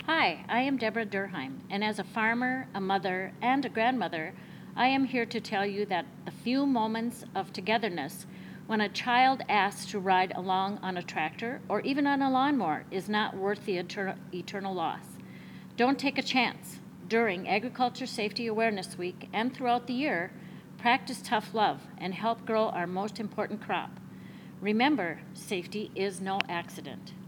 Hi, I am Deborah Durheim, and as a farmer, a mother, and a grandmother, I am here to tell you that the few moments of togetherness when a child asks to ride along on a tractor or even on a lawnmower is not worth the eternal loss. Don't take a chance. During Agriculture Safety Awareness Week and throughout the year, practice tough love and help grow our most important crop. Remember, safety is no accident.